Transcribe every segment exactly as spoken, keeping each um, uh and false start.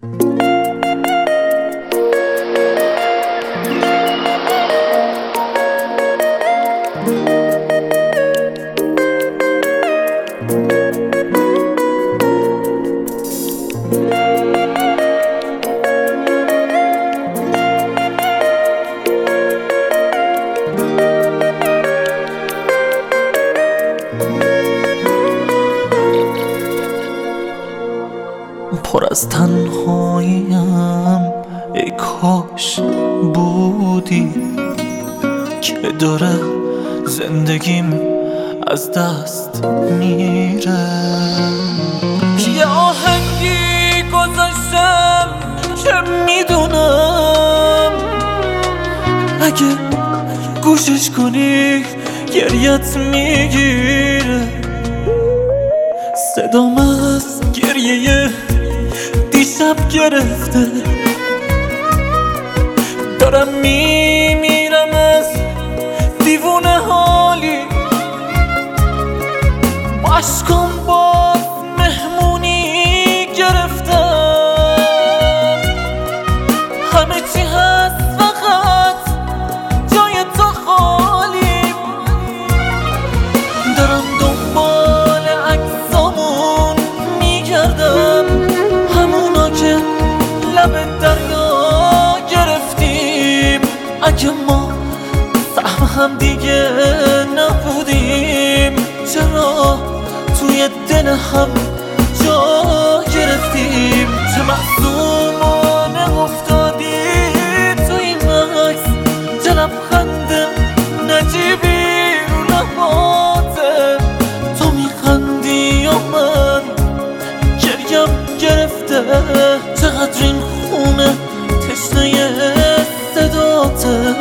پر از تنهاییم، ای کاش بودی که داره زندگیم از دست میره. یه آهنگی گذاشتم که میدونم اگه گوشش کنی گریت میگیره. صدام از گریه دیشب گرفته، دارم میمیرم از دیوونه حالی. با عشقم باز مهمونی گرفتم، همه چی هست فقط جای تو خالی. دارم دنبال عکسامون میگردم، همونا که لب دریا گرفتیم. اگه ما سهم هم دیگه نبودیم، چرا توی دل هم جا گرفتیم؟ چه معصومانه افتادی تو این عکس، چه لبخند نجیبی رو لباته. تو میخندی یا من گریم گرفته؟ چقدر این خونه تشنه صداته.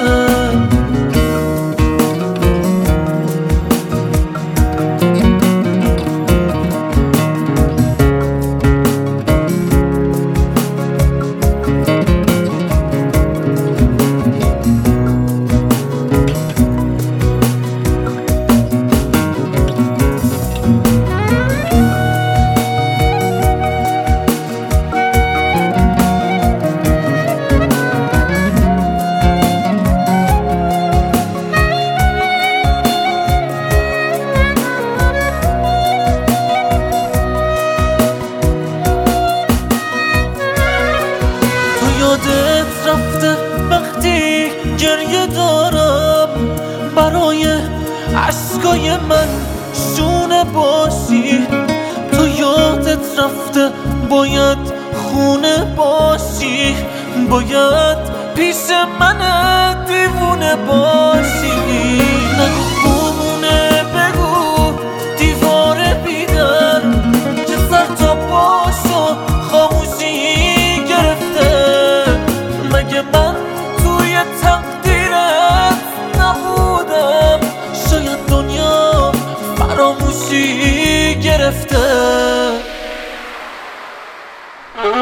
یادت رفته وقتی گریه دارم، برای عشقای من شونه باشی. تو یادت رفته باید خونه باشی، باید پیش من دیوونه باشی. نگو خونه، بگو دیوار بیدر که سر تا پاشو خاموشی گرفته. مگه من توی تقدیرت نبودم؟ شاید دنیا فراموشی گرفته.